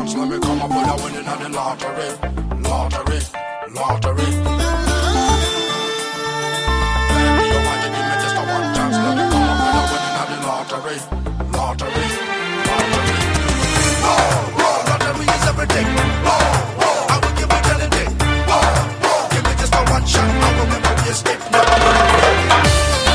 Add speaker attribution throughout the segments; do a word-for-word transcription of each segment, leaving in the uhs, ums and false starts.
Speaker 1: chance, let me come up with a winning at the lottery, lottery, lottery. Baby, you want to give me just a one chance, let me come up with a winning at the lottery, lottery, lottery. Oh, oh, lottery is everything. Oh, oh, I will give it anything. Oh, oh, give me just a one shot, I will never be a stick, never will I be a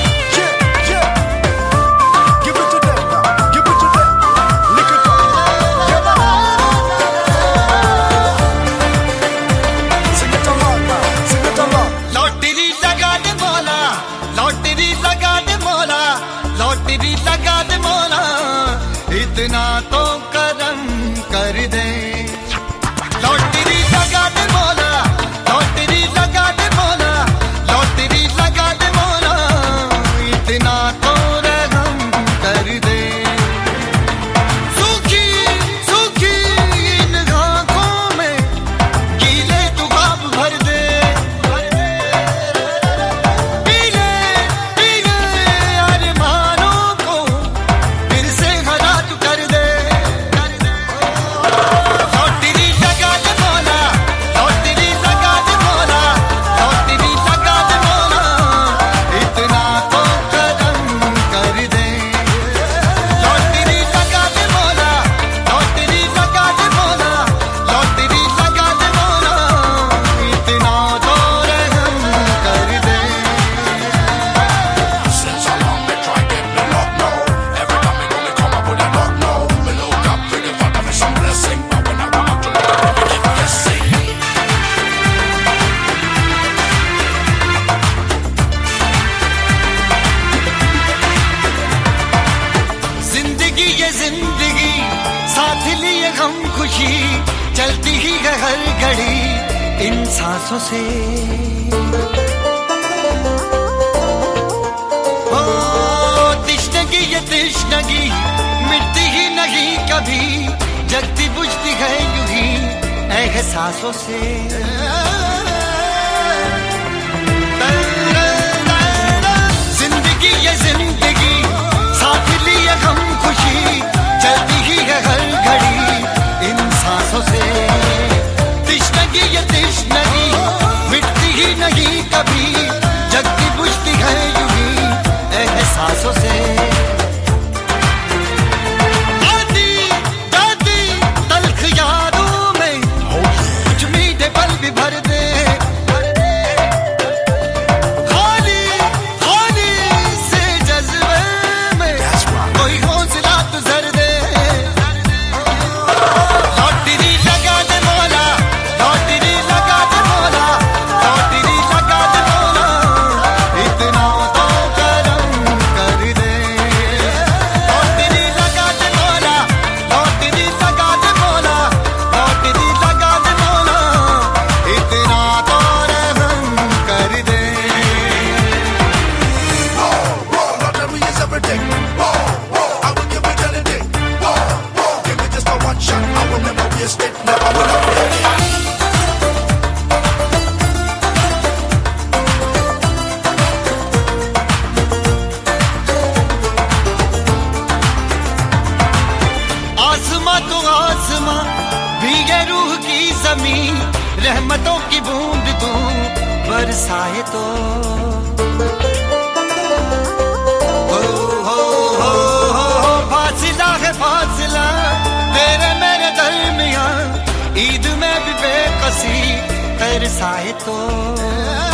Speaker 2: इतना तो करम कर दे lottery लगा दे मौला lottery लगा दे मौला lottery लगा दे मौला इतना तो रहम कर दे सूखी सूखी इन आँखों में गीले तू बाप भर दे पीले पीले अरमानों को फिर से हरा तू कर दे लॉटरी लगा दे मौला लॉटरी लगा दे मौला लॉटरी लगा दे मौला इतना तो करम कर दे लॉटरी लगा दे मौला लॉटरी लगा दे मौला लॉटरी लगा दे मौला इतना तो रहम कर दे
Speaker 1: Since how long me try get me luck now? Every time me go me come up with a luck now. Me look up to the Father for some blessing, but when I come up to Lord, me keep guessing.
Speaker 2: जिंदगी ये जिंदगी साथ लिए गम खुशी चलती ही है हर घड़ी इन सांसों से ओ तिश्नगी ये तिश्नगी मिटती ही नहीं कभी जगती बुझती है यूं ही एहसासों से जिंदगी ये जिंदगी साथ लिए गम खुशी चलती ही है हर घड़ी इन सांसों से तिश्नगी ये तिश्नगी मिटती ही नहीं कभी जगती बुझती है यूं ही एहसासों से आती जाती तल्ख यादों में कुछ मीठे पल भी भर दे खाली खाली से जज्बे में कोई हौसला तू जर दे लॉटरी लगा दे मौला लॉटरी लगा दे मौला लॉटरी लगा दे मौला इतना तो करम कर दे लॉटरी लगा दे मौला लॉटरी लगा दे मौला लॉटरी लगा दे मौला इतना तो रहम कर दे
Speaker 1: Oh, oh, lottery is everything. Oh, oh, I will give it anything. Oh, oh, give me just a one shot, I will never be a stick, never will I be a stick.
Speaker 2: आसमां तो आसमां भीगे रूह की जमीन रहमतों की बूंद तू बरसाए तो हो हो हो हो फासिला है फासिला तेरे मेरे दरमियां ईद में भी बेकसी तरसाए तो